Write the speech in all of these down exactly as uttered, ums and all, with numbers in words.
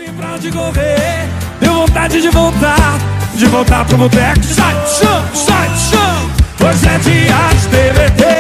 tem pra onde correr, deu vontade de voltar, de voltar pro boteco. Sai do chão, sai do chão, hoje é dia de T B T.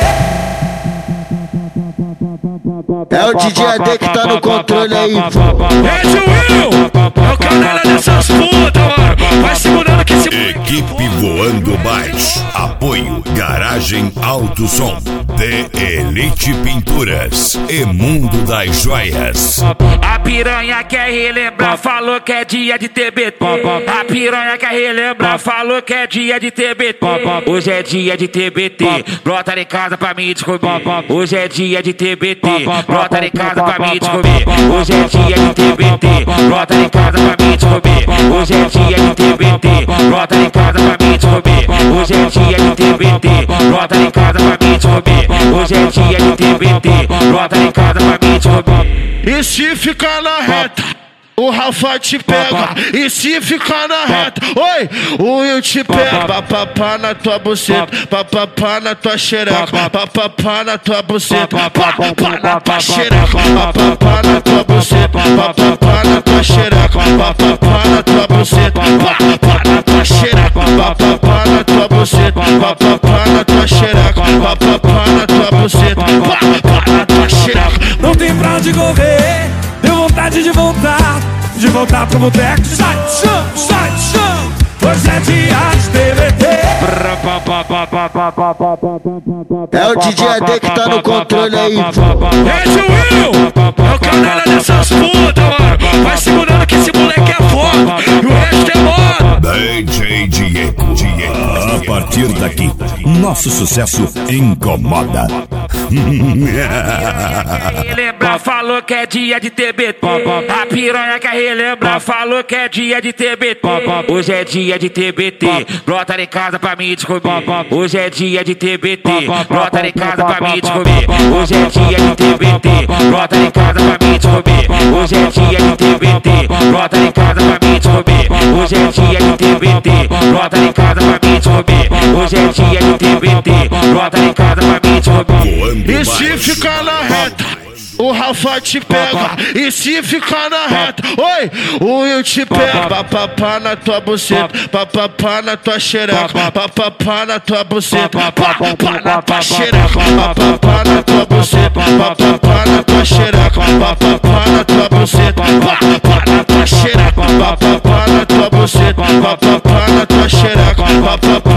É o D J A D que tá no controle aí, pô. É de Will, é o canalha dessas putas, mano. Vai segurando que esse Equipe Voando Baixo. Apoio Garagem Alto Som, The Elite Pinturas e Mundo das Joias. A piranha quer relembrar, falou que é dia de T B T. A piranha quer relembrar, falou que é dia de T B T. Hoje é dia de T B T, brota em casa pra mim descobrir. Hoje é dia de T B T, brota em casa pra mim descobrir. Hoje é dia de T B T, brota em casa pra mim descobrir. Hoje é dia de T B T, brota em casa pra mim descobrir. Hoje é dia de T B T, brota em casa pra mim descobrir. Hoje é dia de T B T, brota em casa pra mim descobrir. E se ficar na reta, o Rafa te pega. E se ficar na reta, oi, o Will te pega. Papapá na tua buceta, papapá na tua xereca, papapá na tua buceta, papapá na tua xereca, papapá na tua buceta, papapá na tua xereca, papapá na tua buceta, papapá na tua xereca, papapá na tua buceta, papapá na tua xereca, papapá na tua buceta, papapá na tua xereca. Não tem pra onde correr, deu vontade de voltar, de voltar pro boteco. Sai do chão, sai do chão, hoje é dia de T B T. É o D J A D que tá no controle aí, pô. É de Will, é o canalha dessas putas, mano. Vai segurando que esse moleque é foda e o resto é moda. D J Diego. A partir daqui, nosso sucesso incomoda. Relembrar, falou que é dia de T B T. A piranha quer relembrar, falou que é dia de T B T. Hoje é dia de T B T, brota em casa pra mim descobrir. Hoje é dia de T B T, brota em casa pra mim descobrir. Hoje é dia de T B T, brota em casa pra mim descobrir. Hoje é dia de T B T, brota em casa pra mim descobrir. Hoje é dia de T B T, brota em casa pra mim descobrir. Hoje é dia de T B T, brota em casa pra mim descobrir. E se ficar na reta, o Rafa te pega. E se ficar na reta, oi, o Will te pega. Papapá na tua buceta, papapá na tua xereca, papapá na tua buceta, papapá na tua xereca, papapá na tua buceta, papapá na tua xereca, papapá na tua buceta, papapá na tua xereca, papapá na tua buceta, papapá na tua xereca, papapá